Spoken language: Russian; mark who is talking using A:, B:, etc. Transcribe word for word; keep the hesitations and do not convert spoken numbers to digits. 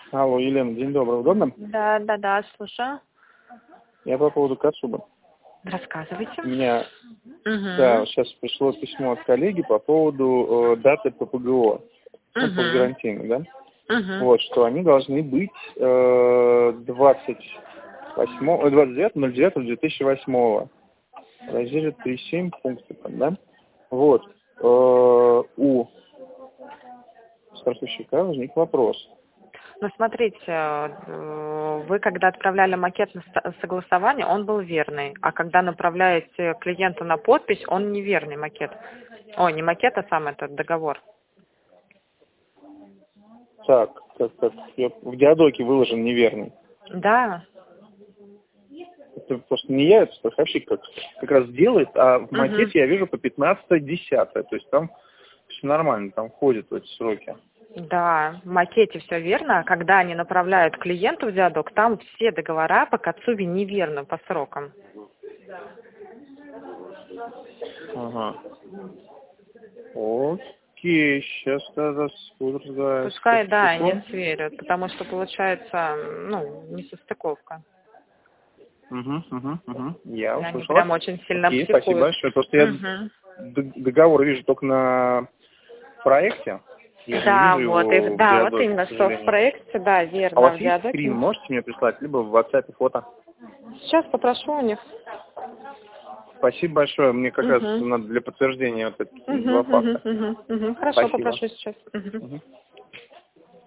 A: Алло, Елена, день добрый, удобно?
B: Да, да, да, слушаю.
A: Я по поводу Кацуба.
B: Рассказывайте.
A: У меня,
B: Угу.
A: да, сейчас пришло письмо от коллеги по поводу э, даты ППГО, ну, постгарантийной, да?
B: Угу.
A: Вот, что они должны быть э, двадцать восьмого, двадцать девятого ноль девятого две тысячи восьмого. В разделе три семь пунктов, да? Вот. Э, у страховщика возник вопрос.
B: Ну, смотрите, э, вы когда отправляли макет на ста- согласование, он был верный. А когда направляете клиенту на подпись, он неверный макет. Ой, не макет, а сам этот договор.
A: Так, так, так, я в диадоке выложен неверный.
B: Да.
A: Это просто не я, это страховщик как, как раз делает, а в макете
B: Угу.
A: я вижу по пятнадцатое десятое, то есть там все нормально, там входит в эти сроки.
B: Да, в макете все верно, а когда они направляют клиенту в диадок, там все договора по Кацубе неверны по срокам.
A: Ага. Окей, сейчас тогда буду разговаривать с
B: Пускай, да,
A: поставщиком.
B: не сверят, потому что получается, ну, несостыковка.
A: Угу, угу, угу. Я
B: И они
A: услышал вас.
B: прям очень сильно
A: Окей, спасибо
B: психуют.
A: большое. Просто я
B: Угу.
A: д- договор вижу только на проекте. Я же не
B: Да,
A: вижу
B: вот, и,
A: его в
B: да, вот
A: диадоке,
B: именно,
A: к
B: что в
A: сожалению.
B: проекте, да,
A: А у
B: верно,
A: вас
B: в
A: есть скрин?
B: диадоке.
A: Можете мне прислать? Либо в WhatsApp фото?
B: Сейчас попрошу у них.
A: Спасибо большое. Мне как раз
B: Угу.
A: надо для подтверждения вот эти
B: Угу,
A: два
B: угу,
A: факта.
B: угу, угу. Хорошо,
A: Спасибо.
B: попрошу сейчас. Угу.
A: Мгм.